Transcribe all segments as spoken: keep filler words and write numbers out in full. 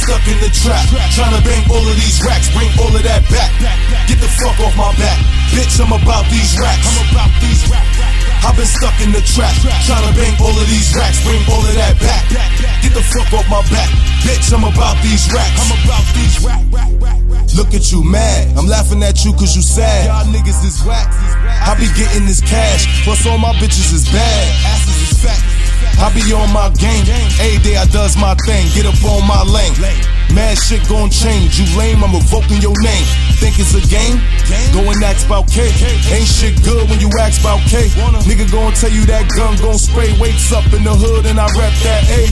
stuck in the trap, tryna bang all of these racks, bring all of that back. Get the fuck off my back, bitch, I'm about these racks. I'm about these racks. I've been stuck in the trap, tryna bang all of these racks, bring all of that back. Get the fuck off my back, bitch, I'm about these racks. I'm about these racks. Look at you mad, I'm laughing at you cause you sad. Y'all niggas is whack, I be getting this cash, plus all my bitches is bad. Asses is fat, I be on my game, every day I does my thing, get up on my lane. Mad shit gon' change, you lame, I'm revoking your name. Think it's a game? Go and ask about K. Ain't shit good when you ask about K. Nigga gon' tell you that gun gon' spray. Wakes up in the hood and I rap that A.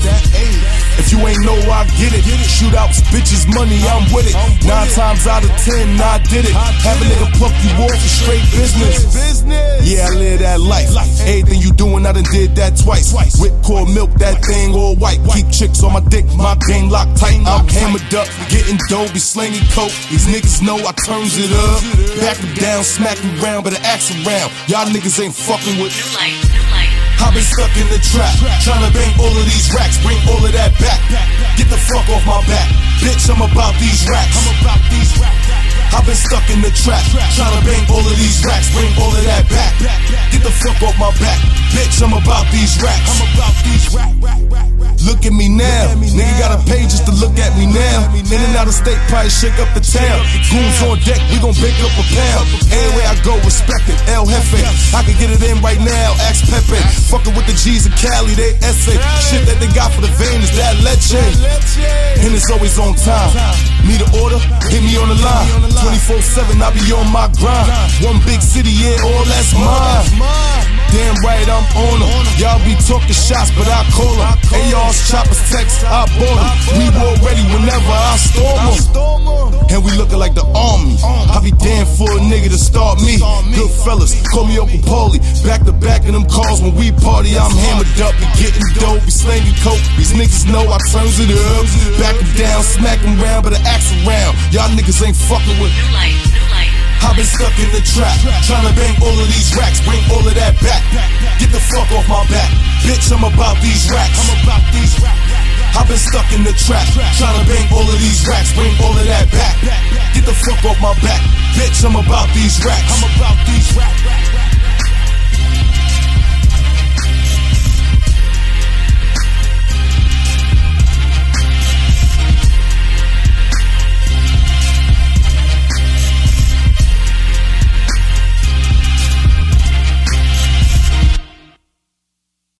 If you ain't know, I get it. Shootouts, bitches, money, I'm with it. Nine times out of ten, I did it. Have a nigga pluck you off for straight business. Yeah, I live that life. Everything you doing, I done did that twice. Whip core milk, that thing all white. Keep chicks on my dick, my game locked tight. I'm hammered up, getting dough, be slinging coke. These niggas know I turns it up. Back them down, smack them round, but the axe around. Y'all niggas ain't fucking with. New light, new light. I've been stuck in the trap, tryna bang all of these racks, bring all of that back. Get the fuck off my back, bitch, I'm about these racks. I'm about these racks. I've been stuck in the trap, tryna bang all of these racks, bring all of that back. Get the fuck off my back, bitch, I'm about these racks. I'm about these racks. Look at me now, nigga gotta pay just to look at me now. In and out of state, probably shake up the town. Goons on deck, we gon' bake up a pound. Anywhere I go, respect it, El Jefe. I can get it in right now, ask Pepe. Fucking with the G's of Cali, they essay. Shit that they got for the vein is that leche. And it's always on time. Need an order, hit me on the line. twenty-four seven, I be on my grind. One big city, yeah, all that's mine. Damn right, I'm on them. Y'all be talking shots, but I call them. A R's, choppers, text, I bought them. We war ready whenever I storm them. And we looking like the army. I be damn for a nigga to start me. Good fellas, call me Uncle Paulie. Back to back in them cars when we party. I'm hammered up, be getting dope, be slanging coke. These niggas know I turns it up. Back them down, smack them round, but the axe around. Y'all niggas ain't fucking with. New light, new light. I've been stuck in the trap, tryna bang all of these racks, bring all of that back. Get the fuck off my back, bitch, I'm about these racks. I'm about these racks. I've been stuck in the trap, tryna bang all of these racks, bring all of that back. Get the fuck off my back, bitch, I'm about these racks. I'm about these racks.